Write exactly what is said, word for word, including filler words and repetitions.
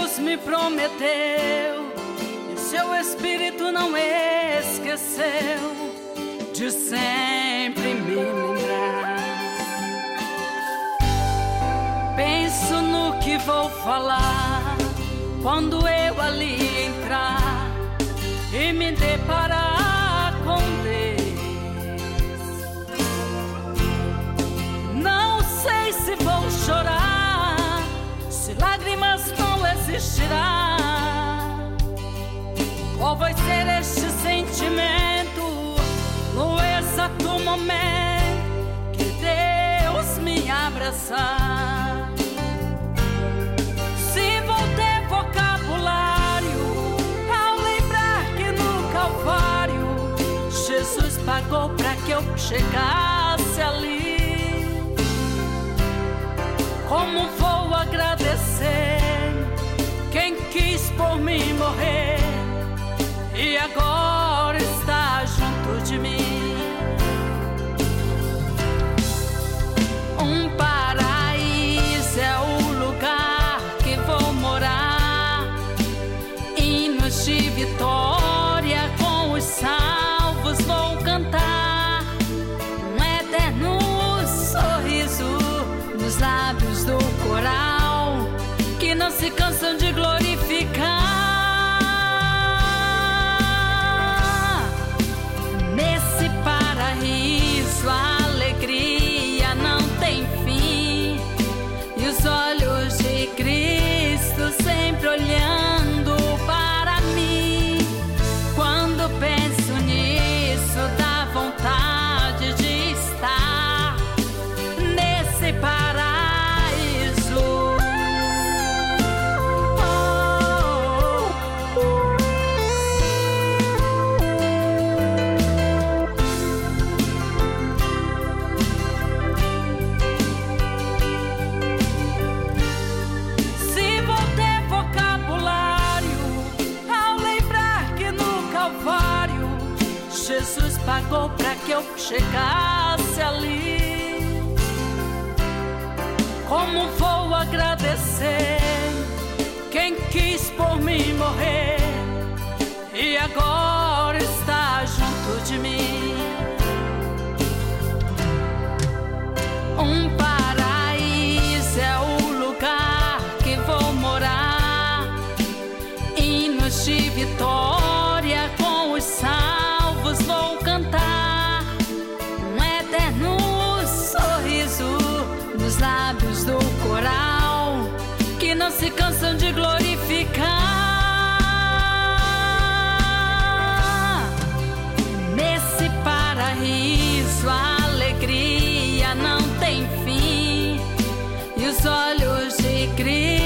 Jesus me prometeu, e seu Espírito não esqueceu de sempre me lembrar. Penso no que vou falar quando eu ali entrar e me deparar com Deus. Não sei se vou chorar, se lágrimas não existirá. Qual vai ser este sentimento no exato momento que Deus me abraçar? Se vou ter vocabulário ao lembrar que no Calvário Jesus pagou para que eu chegasse ali. Como vou agradecer quem quis por mim morrer e agora está junto de mim. Um paraíso é o lugar que vou morar, hinos de vitória com os salvos vou cantar, um eterno sorriso nos lábios do coral que não se cansam de glorificar. Nesse paraíso a alegria não tem fim, e os olhos de Cristo sempre olhando para mim. Quando penso nisso dá vontade de estar nesse paraíso. Jesus pagou para que eu chegasse ali. Como vou agradecer quem quis por mim morrer e agora está junto de mim. Um paraíso é o lugar que vou morar, hinos de vitória com os salvos vou cantar, um eterno sorriso nos lábios do coral que não se cansam de glorificar. Nesse paraíso a alegria não tem fim, e os olhos de Cristo